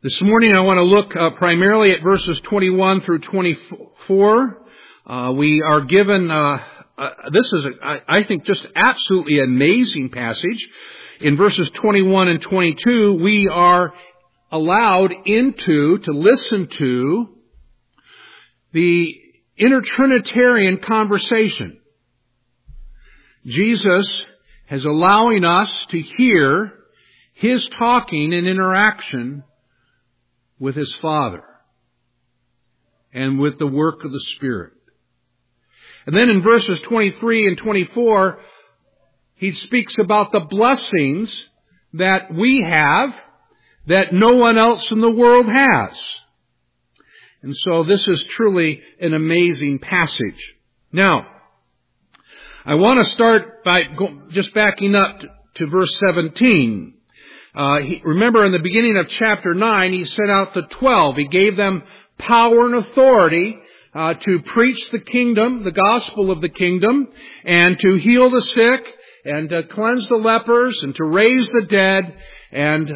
This morning I want to look primarily at verses 21 through 24. We are given, this is, I think, just absolutely amazing passage. In verses 21 and 22, we are allowed to listen to the intertrinitarian conversation. Jesus is allowing us to hear His talking and interaction with His Father and with the work of the Spirit. And then in verses 23 and 24, He speaks about the blessings that we have that no one else in the world has. And so this is truly an amazing passage. Now, I want to start by just backing up to verse 17. Remember in the beginning of chapter 9, He sent out the 12. He gave them power and authority to preach the kingdom, the gospel of the kingdom, and to heal the sick, and to cleanse the lepers, and to raise the dead. And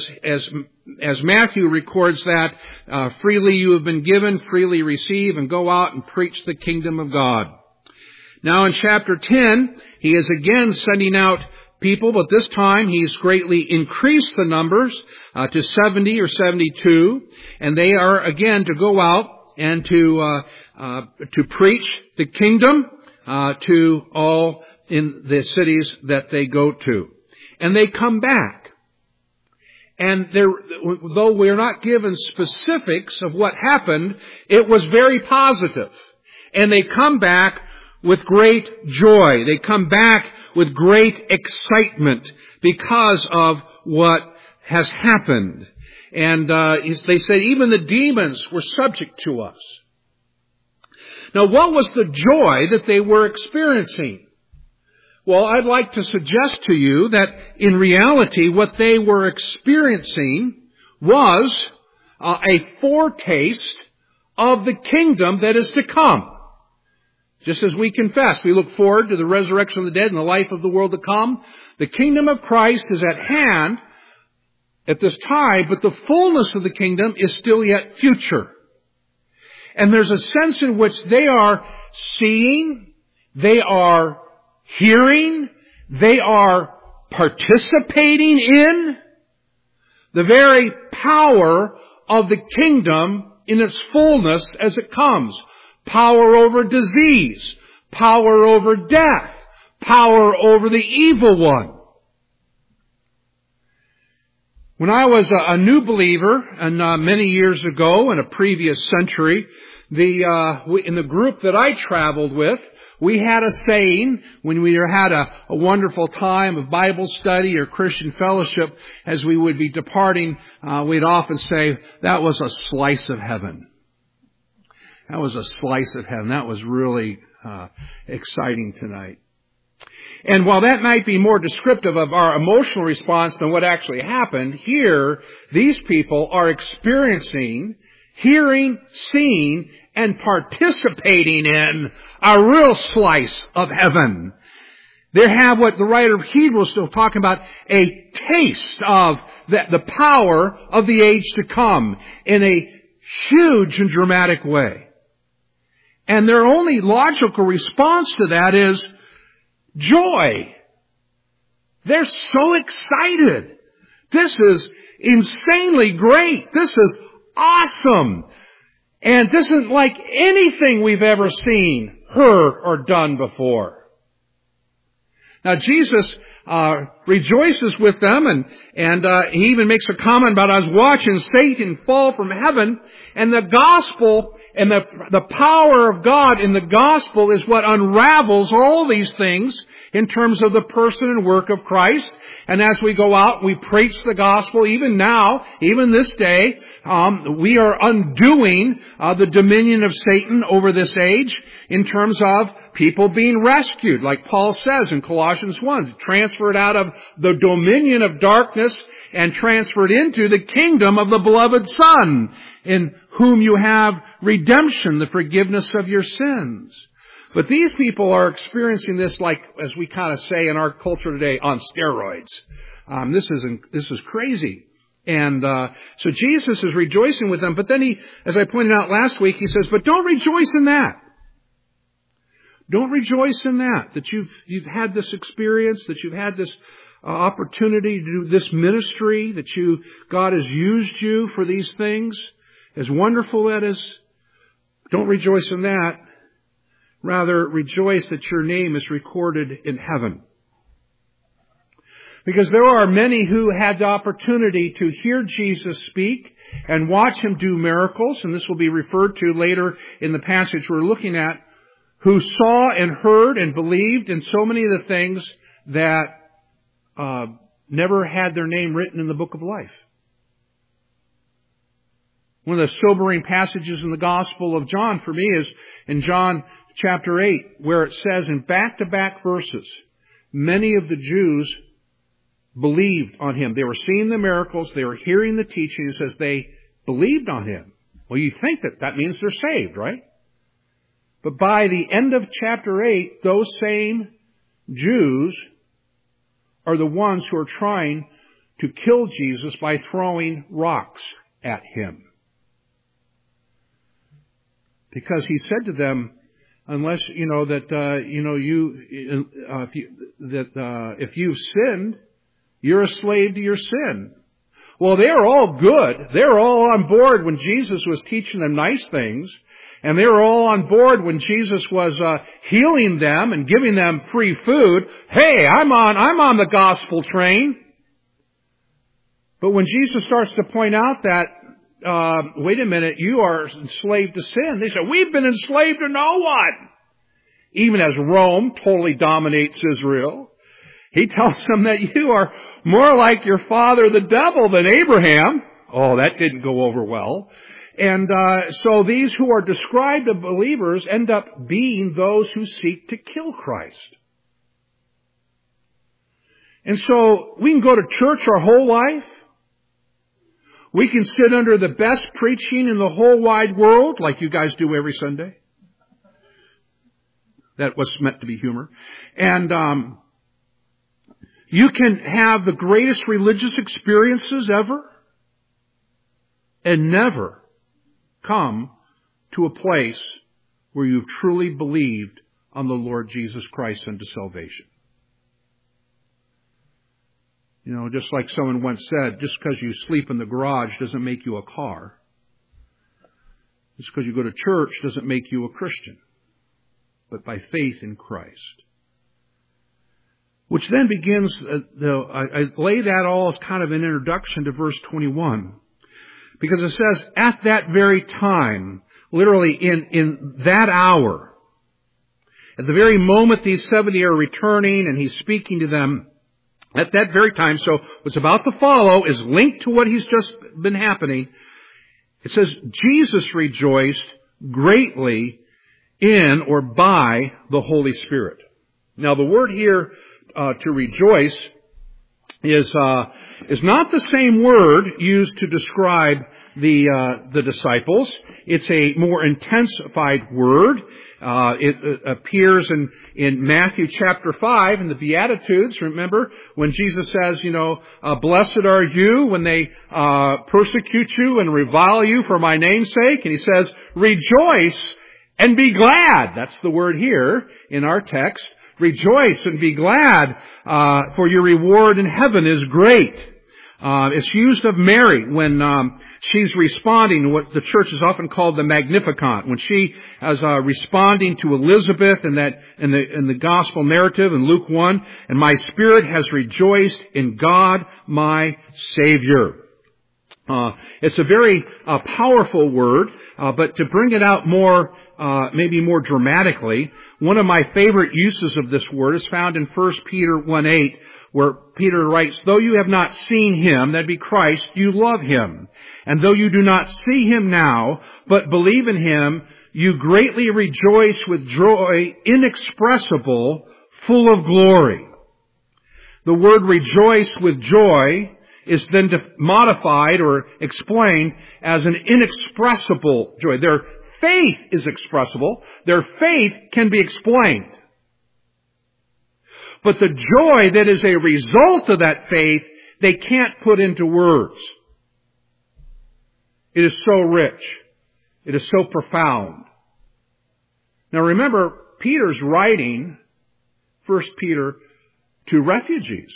as Matthew records that, freely you have been given, freely receive, and go out and preach the kingdom of God. Now in chapter 10, He is again sending out people, but this time He's greatly increased the numbers to 70 or 72, and they are again to go out and to preach the kingdom to all in the cities that they go to. And they come back. And though we're not given specifics of what happened, it was very positive. And they come back with great joy. They come back with great excitement because of what has happened. And they said even the demons were subject to us. Now, what was the joy that they were experiencing? Well, I'd like to suggest to you that in reality what they were experiencing was a foretaste of the kingdom that is to come. Just as we confess, we look forward to the resurrection of the dead and the life of the world to come. The kingdom of Christ is at hand at this time, but the fullness of the kingdom is still yet future. And there's a sense in which they are seeing, they are hearing, they are participating in the very power of the kingdom in its fullness as it comes. Power over disease, power over death, power over the evil one. When I was a new believer, and many years ago in a previous century, in the group that I traveled with, we had a saying when we had a wonderful time of Bible study or Christian fellowship. As we would be departing, we'd often say, "That was a slice of heaven." That was a slice of heaven. That was really exciting tonight. And while that might be more descriptive of our emotional response than what actually happened, here, these people are experiencing, hearing, seeing, and participating in a real slice of heaven. They have what the writer of Hebrews is still talking about, a taste of the power of the age to come in a huge and dramatic way. And their only logical response to that is joy. They're so excited. This is insanely great. This is awesome. And this isn't like anything we've ever seen, heard, or done before. Now Jesus rejoices with them, and he even makes a comment about, "I was watching Satan fall from heaven," and the gospel and the power of God in the gospel is what unravels all these things in terms of the person and work of Christ. And as we go out, we preach the gospel. Even now, even this day, we are undoing the dominion of Satan over this age in terms of people being rescued, like Paul says in Colossians 1, transferred out of the dominion of darkness and transferred into the kingdom of the beloved Son, in whom you have redemption, the forgiveness of your sins. But these people are experiencing this, like, as we kind of say in our culture today, on steroids. This is crazy. And so Jesus is rejoicing with them. But then he, as I pointed out last week, he says, but don't rejoice in that. Don't rejoice in that you've had this experience, that you've had this opportunity to do this ministry, that God has used you for these things. As wonderful that is, don't rejoice in that. Rather, rejoice that your name is recorded in heaven. Because there are many who had the opportunity to hear Jesus speak and watch Him do miracles, and this will be referred to later in the passage we're looking at, who saw and heard and believed in so many of the things that never had their name written in the book of life. One of the sobering passages in the Gospel of John for me is in John chapter 8, where it says in back-to-back verses, many of the Jews believed on Him. They were seeing the miracles, they were hearing the teaching. It says they believed on Him. Well, you think that means they're saved, right? But by the end of chapter 8, those same Jews are the ones who are trying to kill Jesus by throwing rocks at Him. Because He said to them, unless if you've sinned, you're a slave to your sin. Well, they were all good. They were all on board when Jesus was teaching them nice things. And they were all on board when Jesus was healing them and giving them free food. Hey, I'm on the gospel train. But when Jesus starts to point out that, wait a minute, you are enslaved to sin, they say, we've been enslaved to no one. Even as Rome totally dominates Israel, He tells them that you are more like your father, the devil, than Abraham. Oh, that didn't go over well. And so these who are described as believers end up being those who seek to kill Christ. And so we can go to church our whole life. We can sit under the best preaching in the whole wide world, like you guys do every Sunday. That was meant to be humor. And you can have the greatest religious experiences ever and never come to a place where you've truly believed on the Lord Jesus Christ unto salvation. You know, just like someone once said, just because you sleep in the garage doesn't make you a car. Just because you go to church doesn't make you a Christian. But by faith in Christ. Which then begins, I lay that all as kind of an introduction to verse 21. Because it says, at that very time, literally in that hour, at the very moment these 70 are returning and He's speaking to them, at that very time, so what's about to follow is linked to what He's just been happening. It says, Jesus rejoiced greatly in or by the Holy Spirit. Now the word here, to rejoice, is not the same word used to describe the disciples. It's a more intensified word. It appears in Matthew chapter 5 in the Beatitudes. Remember when Jesus says, blessed are you when they persecute you and revile you for my name's sake. And He says, rejoice and be glad. That's the word here in our text. Rejoice and be glad, for your reward in heaven is great. It's used of Mary when she's responding to what the church is often called the Magnificat. When she is responding to Elizabeth in the gospel narrative in Luke 1, and my spirit has rejoiced in God my Savior. It's a very powerful word, but to bring it out more, maybe more dramatically, one of my favorite uses of this word is found in 1 Peter 1:8, where Peter writes, though you have not seen Him, that'd be Christ, you love Him. And though you do not see Him now, but believe in Him, you greatly rejoice with joy inexpressible, full of glory. The word rejoice with joy is then modified or explained as an inexpressible joy. Their faith is expressible. Their faith can be explained. But the joy that is a result of that faith, they can't put into words. It is so rich. It is so profound. Now remember, Peter's writing, 1 Peter, to refugees.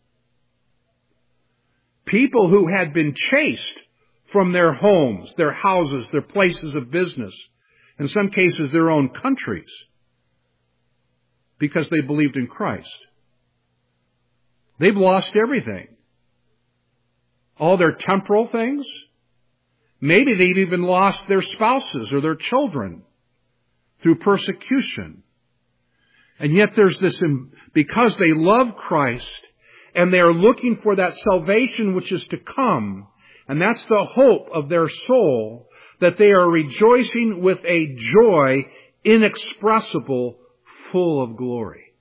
People who had been chased from their homes, their houses, their places of business, in some cases their own countries, because they believed in Christ. They've lost everything. All their temporal things. Maybe they've even lost their spouses or their children through persecution. And yet there's this, because they love Christ and they are looking for that salvation which is to come, and that's the hope of their soul, that they are rejoicing with a joy inexpressible, full of glory.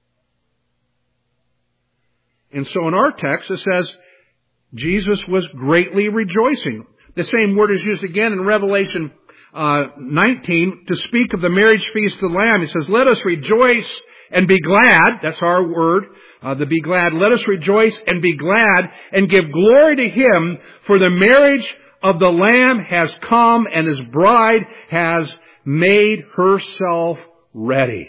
And so in our text it says, Jesus was greatly rejoicing. The same word is used again in Revelation 19 to speak of the marriage feast of the Lamb. It says, let us rejoice and be glad. That's our word, the be glad. Let us rejoice and be glad and give glory to Him, for the marriage of the Lamb has come and His bride has made herself ready.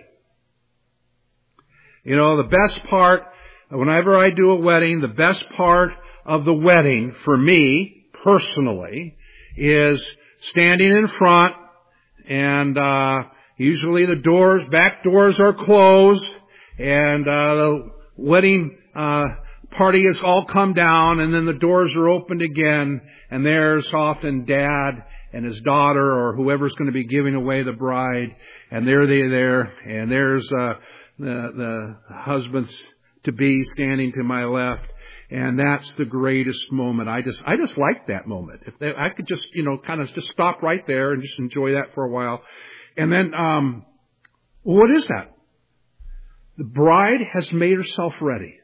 You know, the best part, whenever I do a wedding, the best part of the wedding for me, personally, is standing in front, and usually the back doors are closed, and the wedding party has all come down, and then the doors are opened again, and there's often Dad and his daughter, or whoever's going to be giving away the bride, and there, and there's the husbands to be standing to my left. And that's the greatest moment. I just like that moment. If I could just, kind of just stop right there and just enjoy that for a while. And then, what is that? The bride has made herself ready.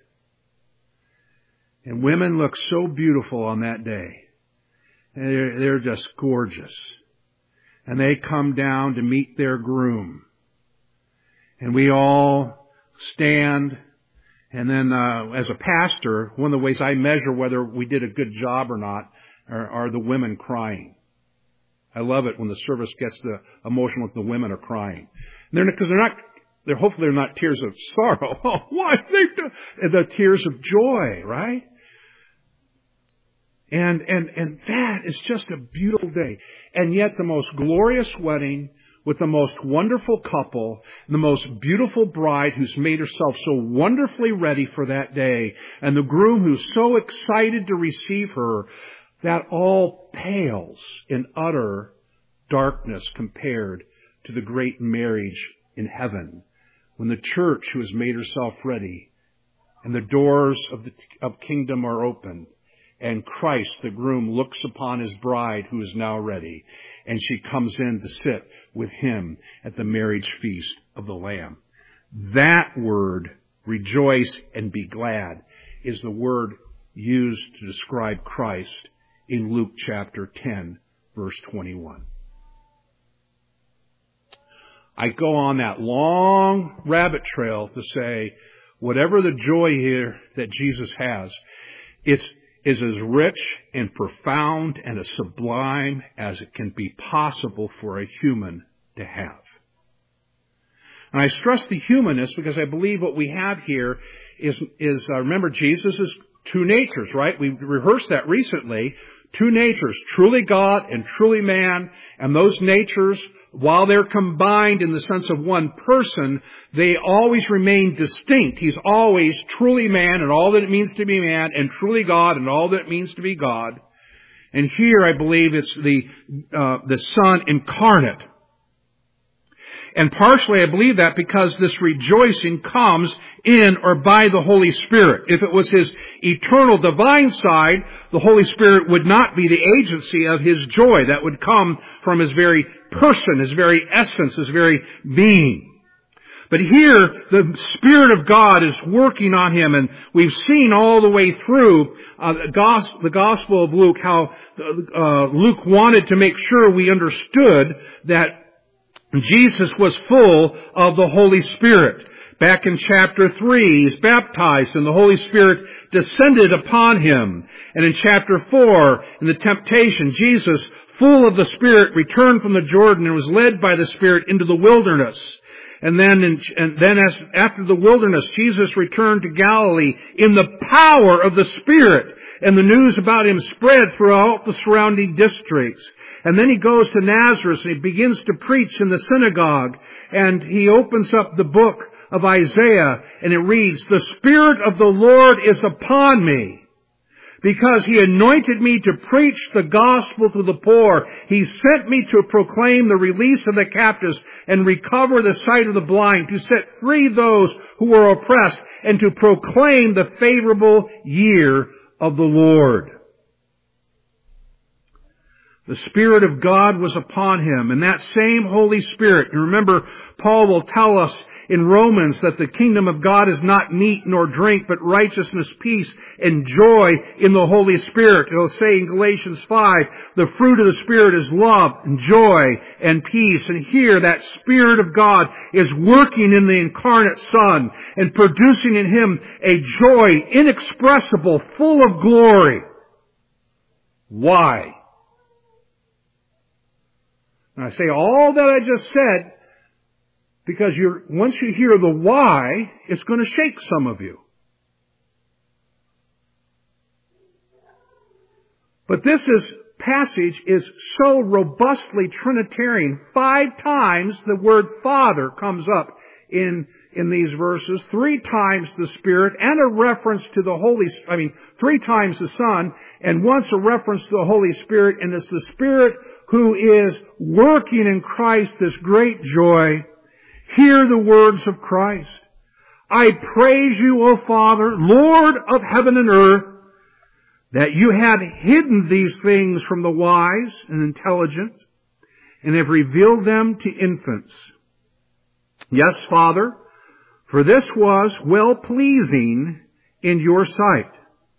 And women look so beautiful on that day. They're just gorgeous. And they come down to meet their groom. And we all stand. And then, as a pastor, one of the ways I measure whether we did a good job or not are the women crying. I love it when the service gets emotional if the women are crying. Because hopefully they're not tears of sorrow. Oh, why? The tears of joy, right? And that is just a beautiful day. And yet the most glorious wedding, with the most wonderful couple, the most beautiful bride who's made herself so wonderfully ready for that day, and the groom who's so excited to receive her, that all pales in utter darkness compared to the great marriage in heaven, when the church who has made herself ready, and the doors of kingdom are open, and Christ, the groom, looks upon his bride who is now ready, and she comes in to sit with him at the marriage feast of the Lamb. That word, rejoice and be glad, is the word used to describe Christ in Luke chapter 10, verse 21. I go on that long rabbit trail to say, whatever the joy here that Jesus has, is as rich and profound and as sublime as it can be possible for a human to have. And I stress the humanness because I believe what we have here is remember, Jesus is two natures, right? We rehearsed that recently. Two natures, truly God and truly man. And those natures, while they're combined in the sense of one person, they always remain distinct. He's always truly man and all that it means to be man, and truly God and all that it means to be God. And here I believe it's the Son incarnate. And partially I believe that because this rejoicing comes in or by the Holy Spirit. If it was His eternal divine side, the Holy Spirit would not be the agency of His joy. That would come from His very person, His very essence, His very being. But here, the Spirit of God is working on Him, and we've seen all the way through the Gospel of Luke how Luke wanted to make sure we understood that Jesus was full of the Holy Spirit. Back in chapter 3, He's baptized and the Holy Spirit descended upon Him. And in chapter 4, in the temptation, Jesus, full of the Spirit, returned from the Jordan and was led by the Spirit into the wilderness. And then after the wilderness, Jesus returned to Galilee in the power of the Spirit. And the news about him spread throughout the surrounding districts. And then he goes to Nazareth and he begins to preach in the synagogue. And he opens up the book of Isaiah and it reads, "The Spirit of the Lord is upon me, because He anointed me to preach the gospel to the poor. He sent me to proclaim the release of the captives and recover the sight of the blind, to set free those who are oppressed, and to proclaim the favorable year of the Lord." The Spirit of God was upon him, and that same Holy Spirit. And remember, Paul will tell us in Romans that the kingdom of God is not meat nor drink, but righteousness, peace, and joy in the Holy Spirit. He'll say in Galatians 5, the fruit of the Spirit is love and joy and peace. And here, that Spirit of God is working in the incarnate Son and producing in Him a joy inexpressible, full of glory. Why? And I say all that I just said because once you hear the why, it's going to shake some of you. But this passage is so robustly Trinitarian. 5 times the word Father comes up in these verses, 3 times the Spirit, and a reference to the 3 times the Son, and once a reference to the Holy Spirit, and it's the Spirit who is working in Christ this great joy. Hear the words of Christ. "I praise you, O Father, Lord of heaven and earth, that you have hidden these things from the wise and intelligent, and have revealed them to infants. Yes, Father, for this was well-pleasing in your sight."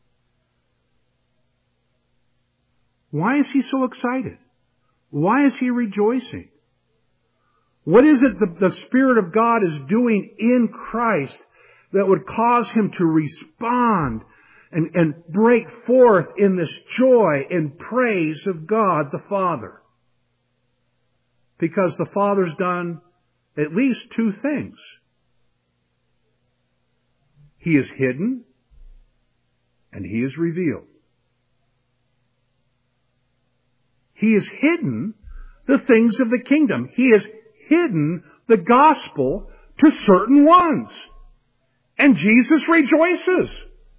Why is he so excited? Why is he rejoicing? What is it that the Spirit of God is doing in Christ that would cause him to respond and break forth in this joy and praise of God the Father? Because the Father's done at least 2 things. He is hidden and He is revealed. He has hidden the things of the kingdom. He has hidden the gospel to certain ones. And Jesus rejoices.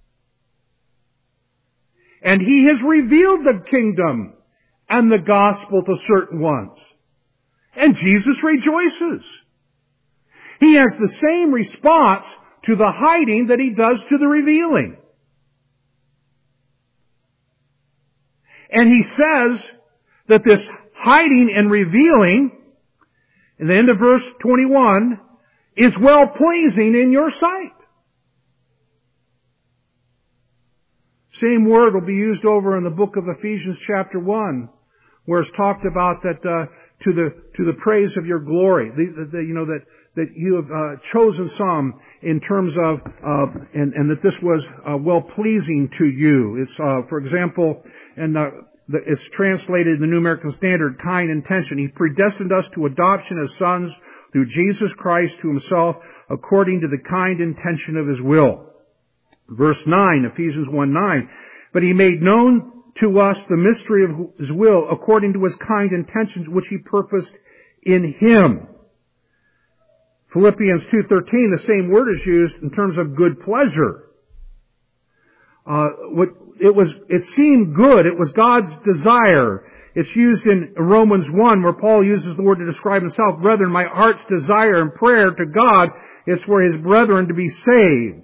And He has revealed the kingdom and the gospel to certain ones. And Jesus rejoices. He has the same response to the hiding that He does to the revealing. And He says that this hiding and revealing, in the end of verse 21, is well-pleasing in your sight. Same word will be used over in the book of Ephesians chapter 1, where it's talked about that to the praise of your glory, that you have chosen some in terms of and that this was well pleasing to you. It's for example, and it's translated in the New American Standard, kind intention. He predestined us to adoption as sons through Jesus Christ to Himself, according to the kind intention of His will. Verse 9, Ephesians 1:9. But He made known to us the mystery of His will, according to His kind intentions, which He purposed in Him. Philippians 2:13, the same word is used in terms of good pleasure. It seemed good. It was God's desire. It's used in Romans 1, where Paul uses the word to describe himself. Brethren, my heart's desire and prayer to God is for His brethren to be saved.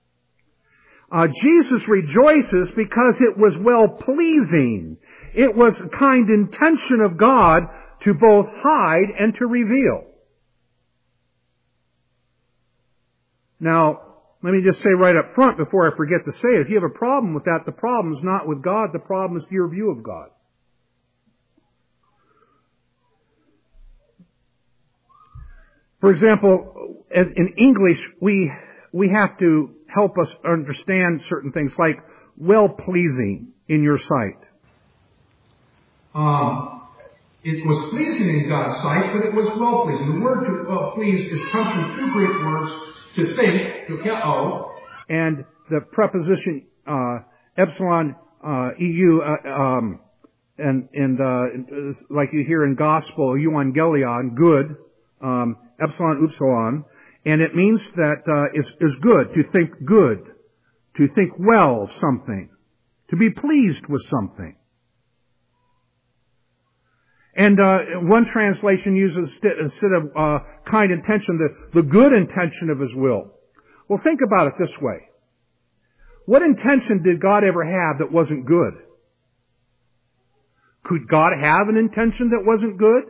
Jesus rejoices because it was well-pleasing. It was a kind intention of God to both hide and to reveal. Now, let me just say right up front before I forget to say it, if you have a problem with that, the problem is not with God, the problem is your view of God. For example, as in English, we have to help us understand certain things like well-pleasing in your sight. it was pleasing in God's sight, but it was well-pleasing. The word to please comes from two Greek words, to think, to keo, and the preposition epsilon eu, like you hear in gospel, euangelion, good, epsilon upsilon, and it means that is good, to think well of something, to be pleased with something. And one translation uses, instead of kind intention, the good intention of His will. Well, think about it this way. What intention did God ever have that wasn't good? Could God have an intention that wasn't good?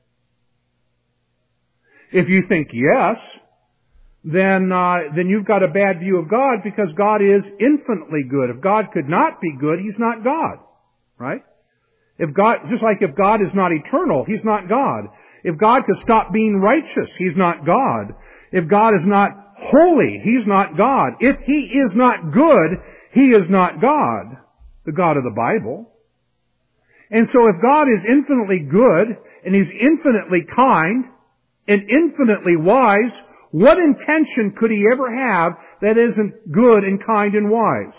If you think yes, then you've got a bad view of God, because God is infinitely good. If God could not be good, He's not God. Right? Just like if God is not eternal, He's not God. If God could stop being righteous, He's not God. If God is not holy, He's not God. If He is not good, He is not God, the God of the Bible. And so if God is infinitely good, and He's infinitely kind, and infinitely wise, what intention could He ever have that isn't good and kind and wise?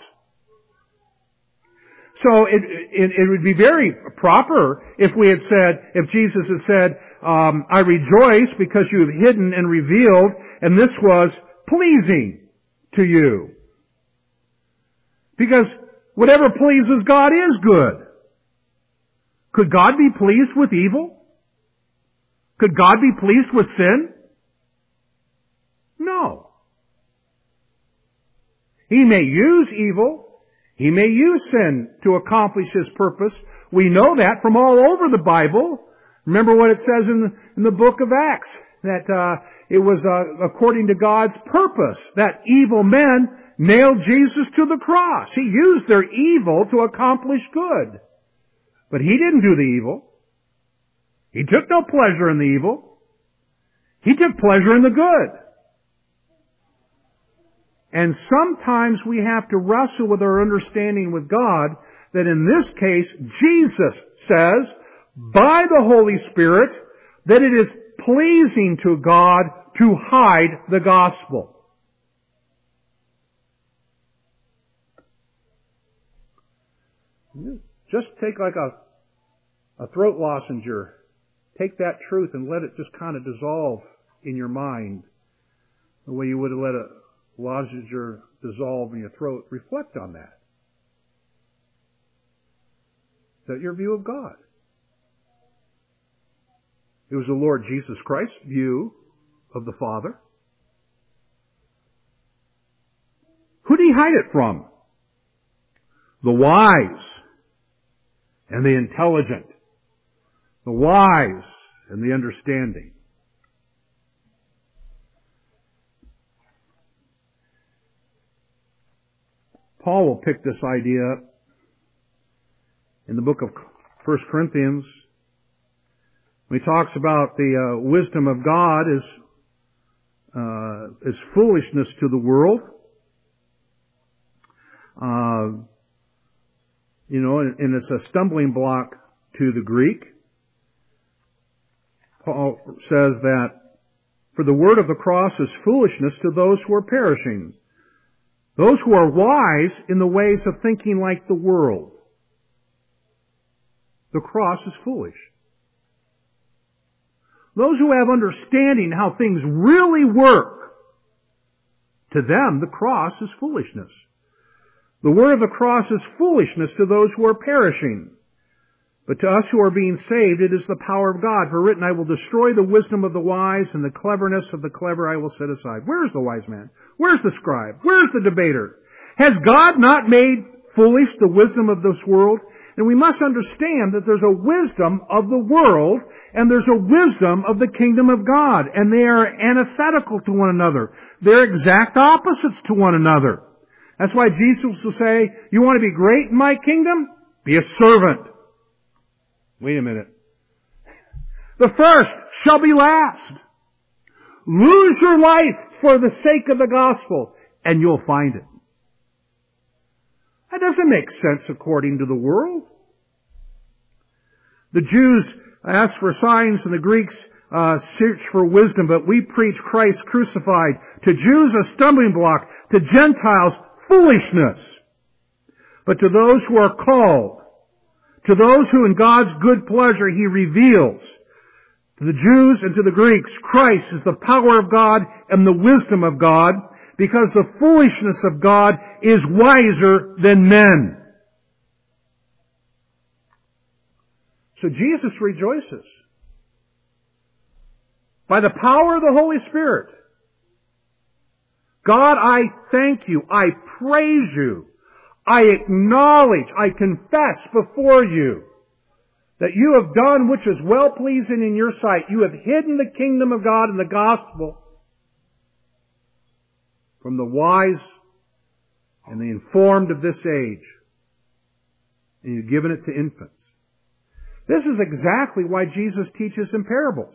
So it would be very proper if Jesus had said, I rejoice because you have hidden and revealed, and this was pleasing to you. Because whatever pleases God is good. Could God be pleased with evil? Could God be pleased with sin? No. He may use evil. He may use sin to accomplish His purpose. We know that from all over the Bible. Remember what it says in the book of Acts, that it was according to God's purpose that evil men nailed Jesus to the cross. He used their evil to accomplish good. But He didn't do the evil. He took no pleasure in the evil. He took pleasure in the good. And sometimes we have to wrestle with our understanding with God that in this case, Jesus says, by the Holy Spirit, that it is pleasing to God to hide the gospel. Just take like a throat lozenge, take that truth and let it just kind of dissolve in your mind the way you would have let a lozenge dissolve in your throat. Reflect on that. Is that your view of God? It was the Lord Jesus Christ's view of the Father. Who did He hide it from? The wise and the intelligent. The wise and the understanding. Paul will pick this idea up in the book of 1 Corinthians. When he talks about the wisdom of God is foolishness to the world. And it's a stumbling block to the Greek. Paul says that, for the word of the cross is foolishness to those who are perishing, those who are wise in the ways of thinking like the world. The cross is foolish. Those who have understanding how things really work, to them the cross is foolishness. The word of the cross is foolishness to those who are perishing. But to us who are being saved, it is the power of God. For written, I will destroy the wisdom of the wise, and the cleverness of the clever I will set aside. Where's the wise man? Where's the scribe? Where's the debater? Has God not made foolish the wisdom of this world? And we must understand that there's a wisdom of the world, and there's a wisdom of the kingdom of God. And they are antithetical to one another. They're exact opposites to one another. That's why Jesus will say, you want to be great in my kingdom? Be a servant. Wait a minute. The first shall be last. Lose your life for the sake of the gospel, and you'll find it. That doesn't make sense according to the world. The Jews asked for signs and the Greeks searched for wisdom, but we preach Christ crucified. To Jews a stumbling block, to Gentiles foolishness. But to those who are called, to those who in God's good pleasure He reveals, to the Jews and to the Greeks, Christ is the power of God and the wisdom of God, because the foolishness of God is wiser than men. So Jesus rejoices. By the power of the Holy Spirit. God, I thank you. I praise you. I acknowledge, I confess before you that you have done which is well-pleasing in your sight. You have hidden the kingdom of God and the gospel from the wise and the informed of this age. And you've given it to infants. This is exactly why Jesus teaches in parables.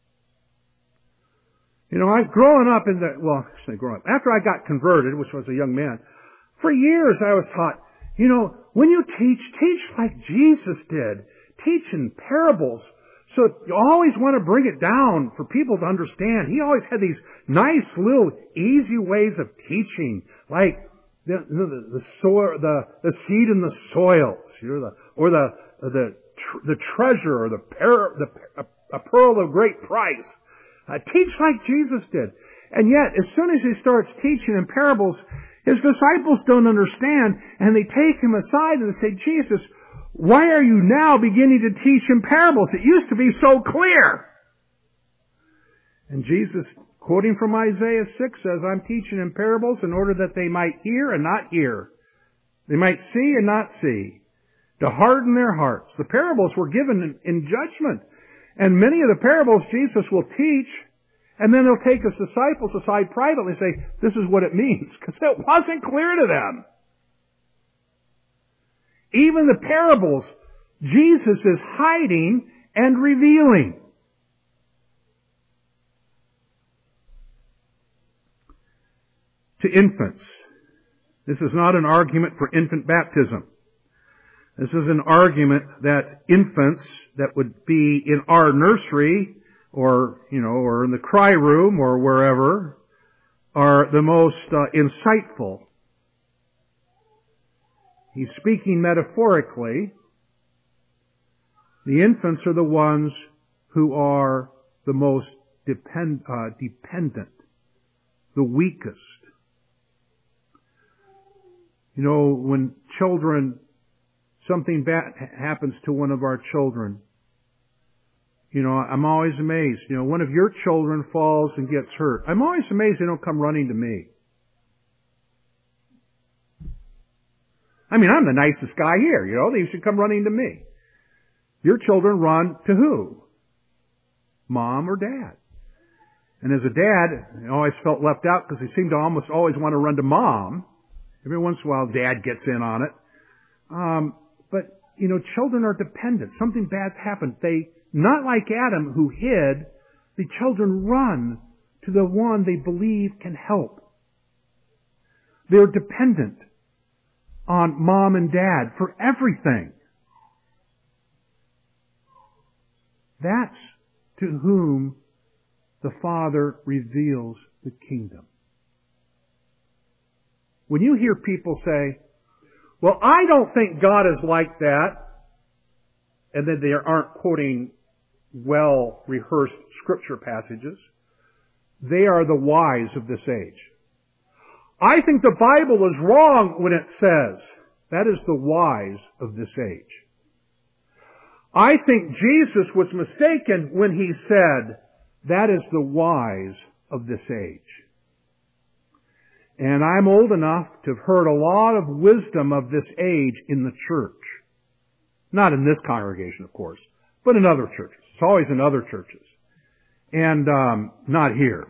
You know, growing up after I got converted, which was a young man, for years I was taught, you know, when you teach like Jesus did. Teach in parables. So you always want to bring it down for people to understand. He always had these nice little easy ways of teaching, like the seed in the soils, you know, or the treasure, or a pearl of great price. Teach like Jesus did. And yet, as soon as he starts teaching in parables, his disciples don't understand, and they take him aside and they say, Jesus, why are you now beginning to teach in parables? It used to be so clear. And Jesus, quoting from Isaiah 6, says, I'm teaching in parables in order that they might hear and not hear. They might see and not see. To harden their hearts. The parables were given in judgment. And many of the parables Jesus will teach, and then he'll take his disciples aside privately and say, this is what it means, because it wasn't clear to them. Even the parables, Jesus is hiding and revealing. To infants. This is not an argument for infant baptism. This is an argument that infants that would be in our nursery or in the cry room or wherever are the most insightful. He's speaking metaphorically. The infants are the ones who are the most dependent, the weakest. You know, when something bad happens to one of our children, you know, I'm always amazed. You know, one of your children falls and gets hurt. I'm always amazed they don't come running to me. I mean, I'm the nicest guy here, you know. They should come running to me. Your children run to who? Mom or Dad. And as a dad, I always felt left out because they seem to almost always want to run to Mom. Every once in a while, Dad gets in on it. But, you know, children are dependent. Something bad's happened. They, not like Adam who hid, the children run to the one they believe can help. They're dependent on Mom and Dad for everything. That's to whom the Father reveals the kingdom. When you hear people say, well, I don't think God is like that, and then they aren't quoting well-rehearsed scripture passages, they are the wise of this age. I think the Bible is wrong when it says, that is the wise of this age. I think Jesus was mistaken when he said, that is the wise of this age. And I'm old enough to have heard a lot of wisdom of this age in the church. Not in this congregation, of course, but in other churches. It's always in other churches. And not here.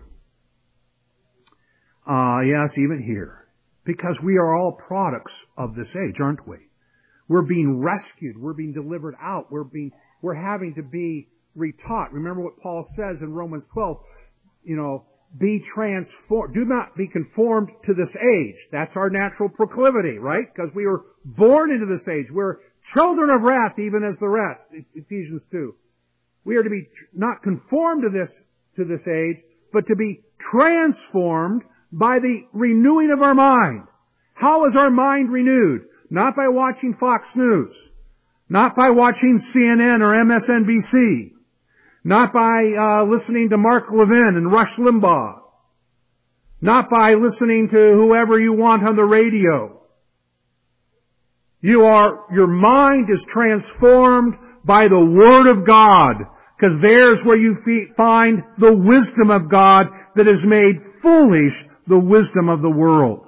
Yes, even here. Because we are all products of this age, aren't we? We're being rescued. We're being delivered out. We're having to be retaught. Remember what Paul says in Romans 12, you know, be transformed. Do not be conformed to this age. That's our natural proclivity, right? Because we were born into this age. We're children of wrath, even as the rest. Ephesians 2. We are to be not conformed to this age, but to be transformed by the renewing of our mind. How is our mind renewed? Not by watching Fox News. Not by watching CNN or MSNBC. Not by listening to Mark Levin and Rush Limbaugh. Not by listening to whoever you want on the radio. Your mind is transformed by the Word of God, because there's where you find the wisdom of God that has made foolish the wisdom of the world.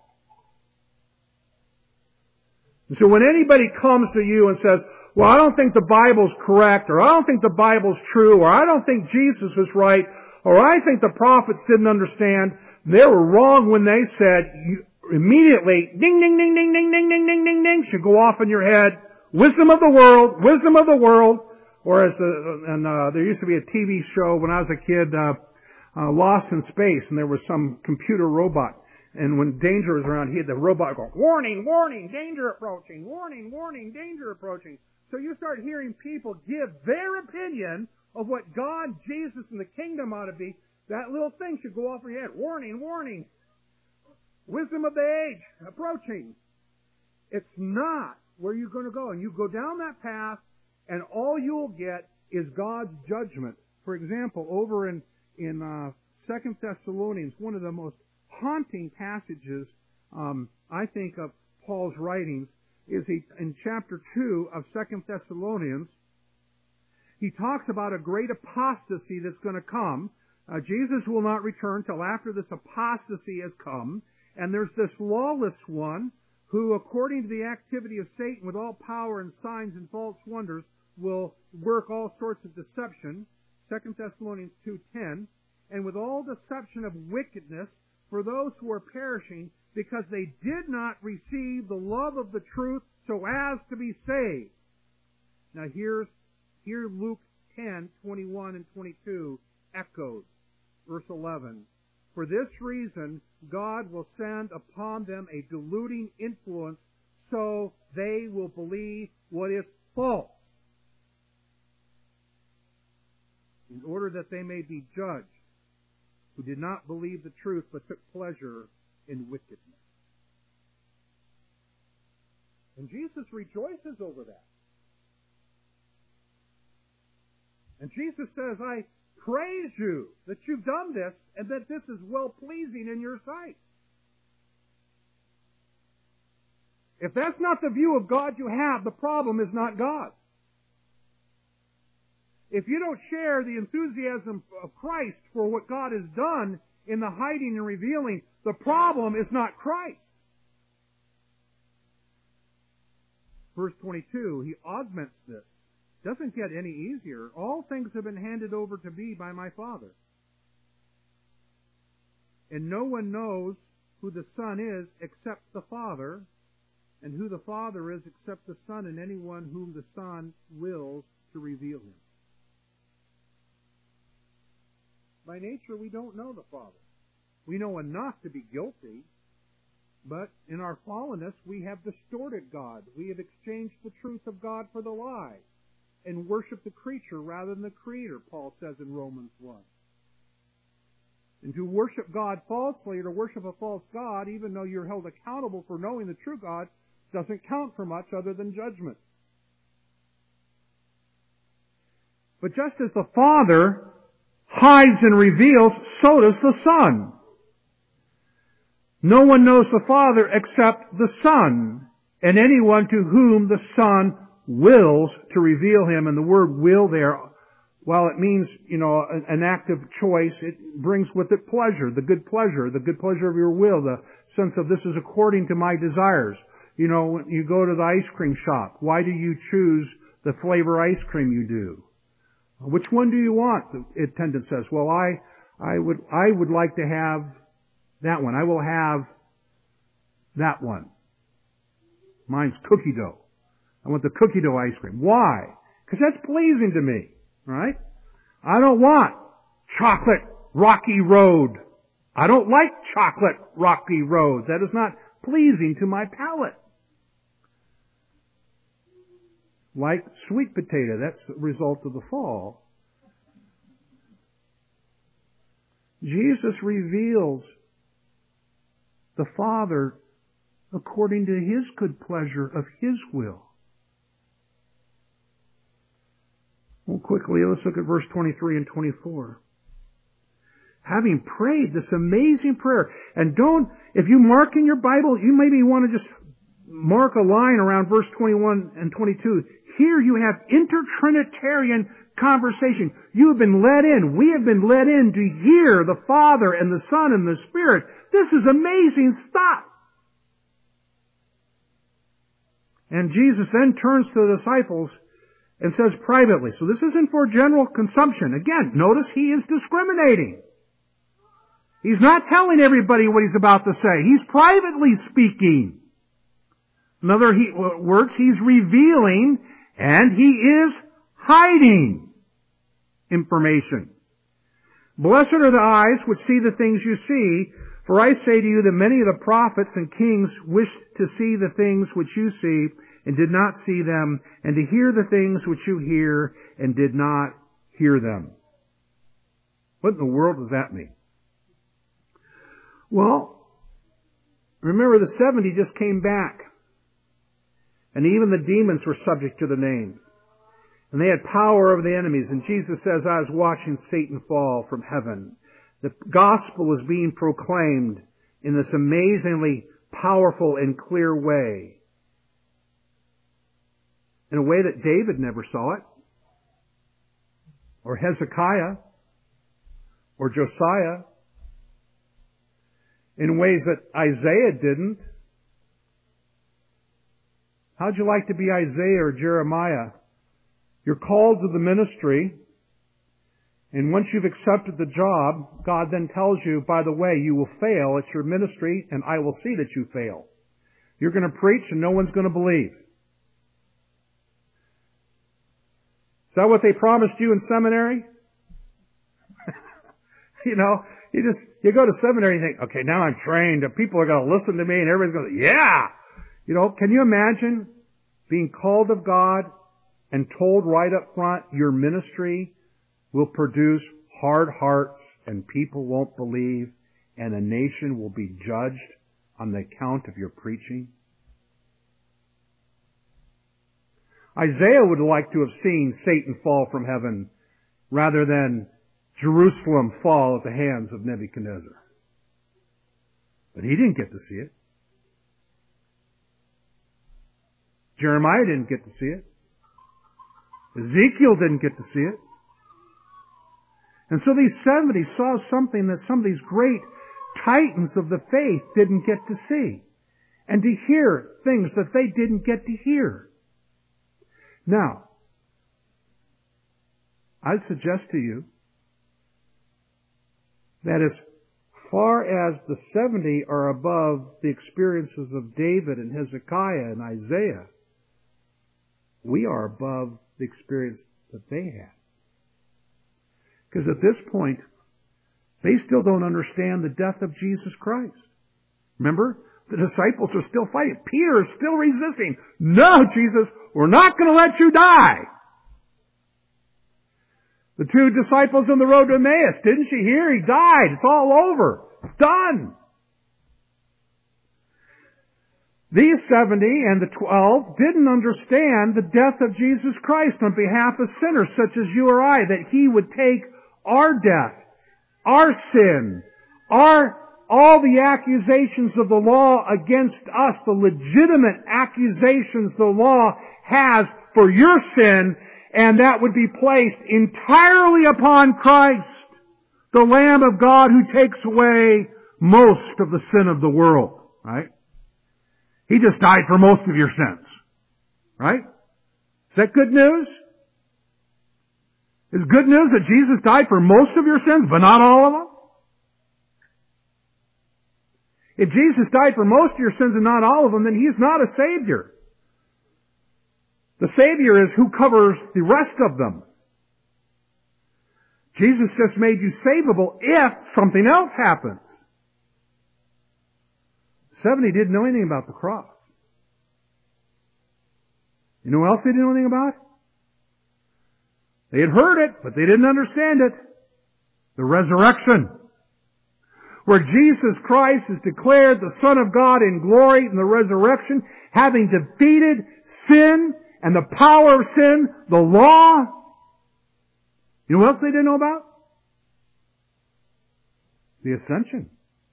And so when anybody comes to you and says, well, I don't think the Bible's correct, or I don't think the Bible's true, or I don't think Jesus was right, or I think the prophets didn't understand, they were wrong when they said, immediately, ding, ding, ding, ding, ding, ding, ding, ding, ding, ding, should go off in your head. Wisdom of the world, wisdom of the world. Whereas, there used to be a TV show when I was a kid, Lost in Space, and there was some computer robot. And when danger was around, the robot go, warning, warning, danger approaching, warning, warning, danger approaching. So you start hearing people give their opinion of what God, Jesus, and the kingdom ought to be. That little thing should go off in your head. Warning, warning. Wisdom of the age approaching. It's not where you're going to go. And you go down that path, and all you'll get is God's judgment. For example, over in 2 Thessalonians, one of the most haunting passages, I think, of Paul's writings is in chapter 2 of 2 Thessalonians. He talks about a great apostasy that's going to come. Jesus will not return till after this apostasy has come. And there's this lawless one who, according to the activity of Satan with all power and signs and false wonders, will work all sorts of deception. 2 Thessalonians 2:10. And with all deception of wickedness for those who are perishing, because they did not receive the love of the truth so as to be saved. Now here Luke 10:21 and 22 echoes. Verse 11. For this reason, God will send upon them a deluding influence, so they will believe what is false, in order that they may be judged, who did not believe the truth, but took pleasure in wickedness. And Jesus rejoices over that. And Jesus says, I praise you that you've done this, and that this is well-pleasing in your sight. If that's not the view of God you have, the problem is not God. If you don't share the enthusiasm of Christ for what God has done in the hiding and revealing, the problem is not Christ. Verse 22, he augments this. Doesn't get any easier. All things have been handed over to me by my Father. And no one knows who the Son is except the Father, and who the Father is except the Son, and anyone whom the Son wills to reveal him. By nature, we don't know the Father. We know enough to be guilty, but in our fallenness, we have distorted God. We have exchanged the truth of God for the lie, and worship the creature rather than the Creator, Paul says in Romans 1. And to worship God falsely, or to worship a false God, even though you're held accountable for knowing the true God, doesn't count for much other than judgment. But just as the Father hides and reveals, so does the Son. No one knows the Father except the Son, and anyone to whom the Son wills to reveal him. And the word will there, while it means, an act of choice, it brings with it pleasure, the good pleasure of your will, the sense of this is according to my desires. When you go to the ice cream shop, why do you choose the flavor ice cream you do? Which one do you want? The attendant says, well, I would like to have that one. I will have that one. Mine's cookie dough. I want the cookie dough ice cream. Why? Because that's pleasing to me, right? I don't want chocolate rocky road. I don't like chocolate rocky road. That is not pleasing to my palate. Like sweet potato, that's the result of the fall. Jesus reveals the Father according to His good pleasure of His will. Well, quickly, let's look at verse 23 and 24. Having prayed this amazing prayer, and if you mark in your Bible, you maybe want to just mark a line around verse 21 and 22. Here you have intertrinitarian conversation. You have been let in. We have been let in to hear the Father and the Son and the Spirit. This is amazing stuff. And Jesus then turns to the disciples and says privately, so this isn't for general consumption. Again, notice He is discriminating. He's not telling everybody what He's about to say. He's privately speaking. In other words, He's revealing and He is hiding information. Blessed are the eyes which see the things you see, for I say to you that many of the prophets and kings wished to see the things which you see and did not see them, and to hear the things which you hear and did not hear them. What in the world does that mean? Well, remember the 70 just came back. And even the demons were subject to the names. And they had power over the enemies. And Jesus says, I was watching Satan fall from heaven. The gospel was being proclaimed in this amazingly powerful and clear way. In a way that David never saw it. Or Hezekiah. Or Josiah. In ways that Isaiah didn't. How'd you like to be Isaiah or Jeremiah? You're called to the ministry, and once you've accepted the job, God then tells you, by the way, you will fail at your ministry, and I will see that you fail. You're going to preach, and no one's going to believe. Is that what they promised you in seminary? You go to seminary and you think, okay, now I'm trained, and people are going to listen to me, and everybody's going to, yeah! Can you imagine being called of God and told right up front your ministry will produce hard hearts and people won't believe and a nation will be judged on the account of your preaching? Isaiah would like to have seen Satan fall from heaven rather than Jerusalem fall at the hands of Nebuchadnezzar. But he didn't get to see it. Jeremiah didn't get to see it. Ezekiel didn't get to see it. And so these 70 saw something that some of these great titans of the faith didn't get to see. And to hear things that they didn't get to hear. Now, I'd suggest to you that as far as the 70 are above the experiences of David and Hezekiah and Isaiah, we are above the experience that they had. Because at this point, they still don't understand the death of Jesus Christ. Remember? The disciples are still fighting. Peter is still resisting. No, Jesus, we're not going to let you die. The two disciples on the road to Emmaus, didn't you hear? He died. It's all over. It's done. These 70 and the 12 didn't understand the death of Jesus Christ on behalf of sinners such as you or I, that He would take our death, our sin, all the accusations of the law against us, the legitimate accusations the law has for your sin, and that would be placed entirely upon Christ, the Lamb of God who takes away most of the sin of the world, right? He just died for most of your sins. Right? Is that good news? Is good news that Jesus died for most of your sins, but not all of them? If Jesus died for most of your sins and not all of them, then He's not a Savior. The Savior is who covers the rest of them. Jesus just made you savable if something else happens. 70 didn't know anything about the cross. You know what else they didn't know anything about? They had heard it, but they didn't understand it. The resurrection. Where Jesus Christ is declared the Son of God in glory in the resurrection, having defeated sin and the power of sin, the law. You know what else they didn't know about? The ascension.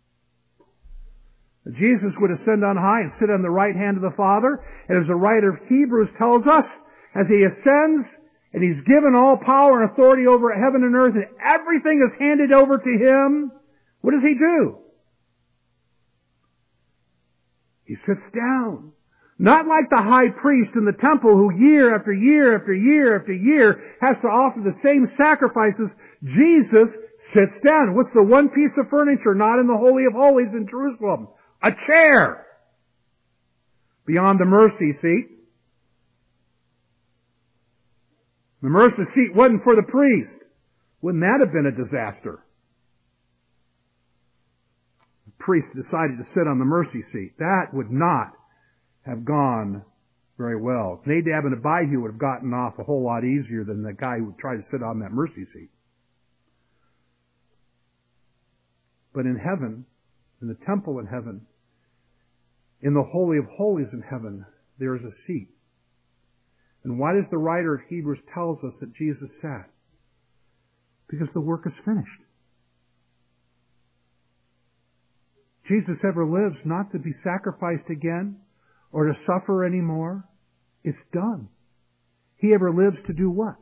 Jesus would ascend on high and sit on the right hand of the Father. And as the writer of Hebrews tells us, as He ascends and He's given all power and authority over heaven and earth and everything is handed over to Him, what does He do? He sits down. Not like the high priest in the temple who year after year after year after year has to offer the same sacrifices. Jesus sits down. What's the one piece of furniture not in the Holy of Holies in Jerusalem? A chair. Beyond the mercy seat. The mercy seat wasn't for the priest. Wouldn't that have been a disaster? The priest decided to sit on the mercy seat. That would not have gone very well. Nadab and Abihu would have gotten off a whole lot easier than the guy who would try to sit on that mercy seat. But in heaven, in the temple in heaven, in the Holy of Holies in heaven, there is a seat. And why does the writer of Hebrews tells us that Jesus sat? Because the work is finished. Jesus ever lives not to be sacrificed again or to suffer anymore. It's done. He ever lives to do what?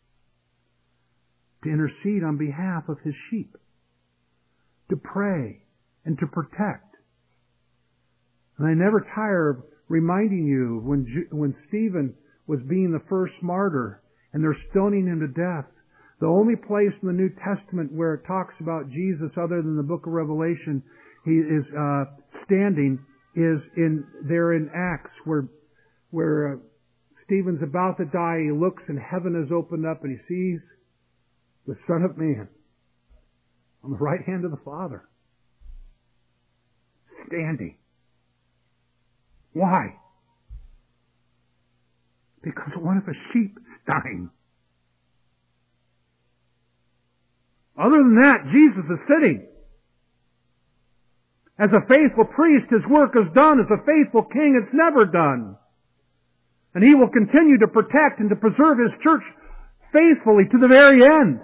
To intercede on behalf of His sheep. To pray and to protect. And I never tire of reminding you when Stephen was being the first martyr and they're stoning him to death, the only place in the New Testament where it talks about Jesus other than the book of Revelation He is standing is there in Acts where Stephen's about to die. He looks and heaven is opened up and he sees the Son of Man on the right hand of the Father standing. Why? Because one of His sheep is dying. Other than that, Jesus is sitting. As a faithful priest, His work is done. As a faithful king, it's never done. And He will continue to protect and to preserve His church faithfully to the very end.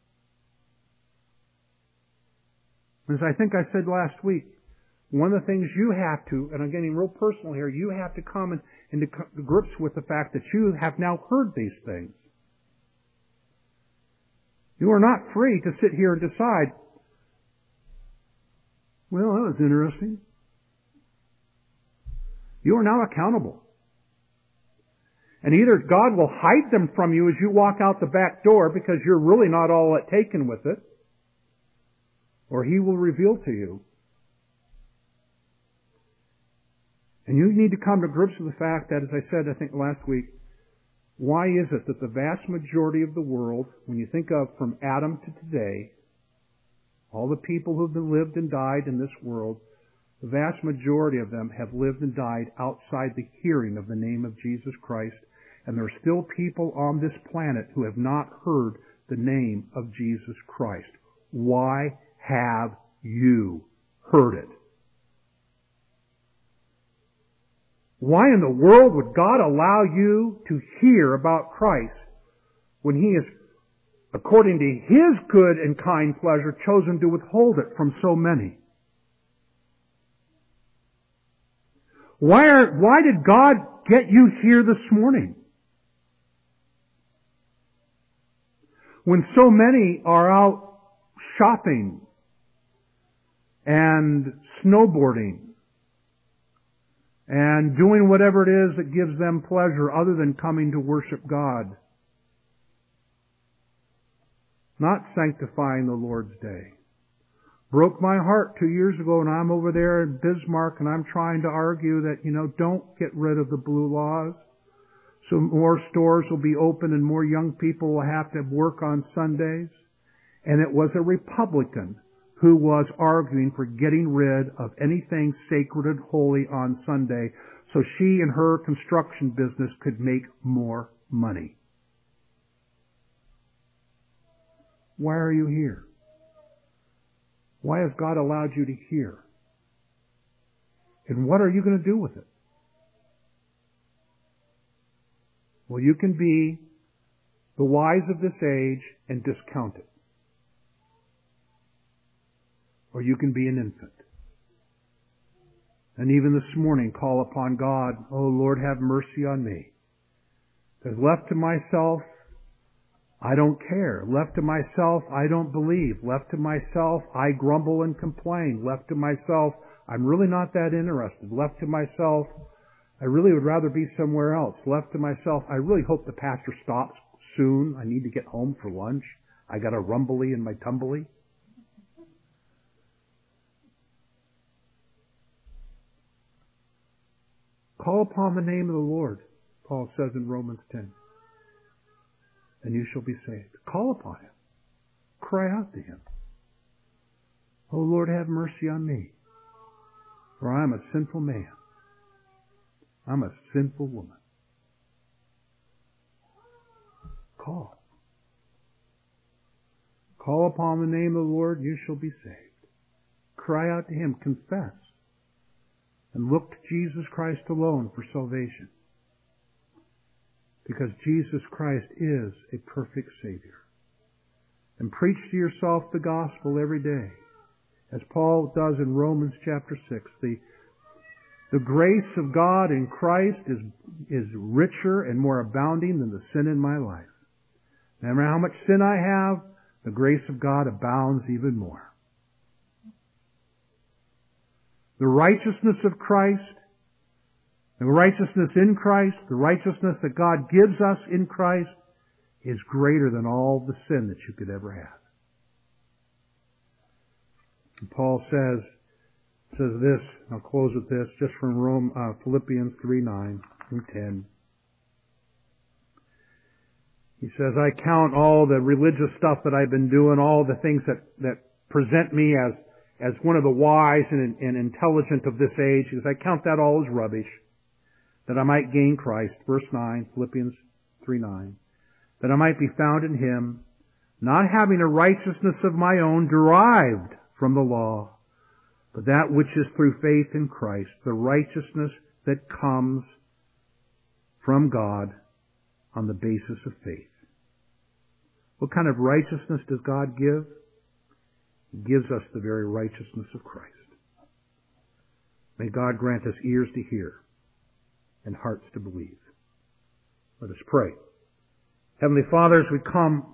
As I think I said last week, one of the things you have to, and I'm getting real personal here, you have to come into grips with the fact that you have now heard these things. You are not free to sit here and decide, well, that was interesting. You are now accountable. And either God will hide them from you as you walk out the back door because you're really not all that taken with it, or He will reveal to you. And you need to come to grips with the fact that, as I said, I think last week, why is it that the vast majority of the world, when you think of from Adam to today, all the people who have lived and died in this world, the vast majority of them have lived and died outside the hearing of the name of Jesus Christ. And there are still people on this planet who have not heard the name of Jesus Christ. Why have you heard it? Why in the world would God allow you to hear about Christ when He is, according to His good and kind pleasure, chosen to withhold it from so many? Why did God get you here this morning? When so many are out shopping and snowboarding and doing whatever it is that gives them pleasure other than coming to worship God. Not sanctifying the Lord's day. Broke my heart 2 years ago and I'm over there in Bismarck and I'm trying to argue that, don't get rid of the blue laws. So more stores will be open and more young people will have to work on Sundays. And it was a Republican who was arguing for getting rid of anything sacred and holy on Sunday so she and her construction business could make more money. Why are you here? Why has God allowed you to hear? And what are you going to do with it? Well, you can be the wise of this age and discount it. Or you can be an infant. And even this morning call upon God, "Oh Lord, have mercy on me." Because left to myself, I don't care. Left to myself, I don't believe. Left to myself, I grumble and complain. Left to myself, I'm really not that interested. Left to myself, I really would rather be somewhere else. Left to myself, I really hope the pastor stops soon. I need to get home for lunch. I got a rumbly in my tumbly. Call upon the name of the Lord, Paul says in Romans 10, and you shall be saved. Call upon Him. Cry out to Him. "Oh Lord, have mercy on me, for I am a sinful man. I'm a sinful woman." Call. Call upon the name of the Lord, you shall be saved. Cry out to Him. Confess. And look to Jesus Christ alone for salvation. Because Jesus Christ is a perfect Savior. And preach to yourself the gospel every day. As Paul does in Romans chapter 6. The grace of God in Christ is richer and more abounding than the sin in my life. No matter how much sin I have, the grace of God abounds even more. The righteousness of Christ, the righteousness in Christ, the righteousness that God gives us in Christ is greater than all the sin that you could ever have. And Paul says this, and I'll close with this, just from Philippians 3:9 and 10. He says, "I count all the religious stuff that I've been doing, all the things that present me as one of the wise and intelligent of this age." He says, "I count that all as rubbish, that I might gain Christ." Verse 9, Philippians 3:9. "That I might be found in Him, not having a righteousness of my own derived from the law, but that which is through faith in Christ, the righteousness that comes from God on the basis of faith." What kind of righteousness does God give? He gives us the very righteousness of Christ. May God grant us ears to hear and hearts to believe. Let us pray. Heavenly Father, as we come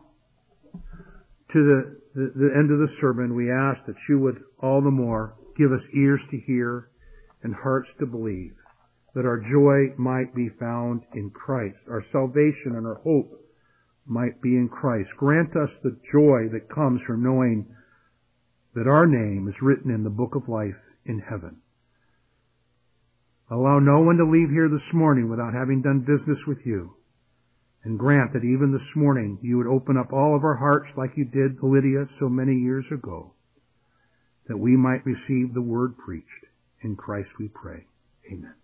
to the end of the sermon, we ask that you would all the more give us ears to hear and hearts to believe, that our joy might be found in Christ, our salvation and our hope might be in Christ. Grant us the joy that comes from knowing that our name is written in the book of life in heaven. Allow no one to leave here this morning without having done business with you. And grant that even this morning you would open up all of our hearts like you did Lydia so many years ago, that we might receive the word preached. In Christ we pray. Amen.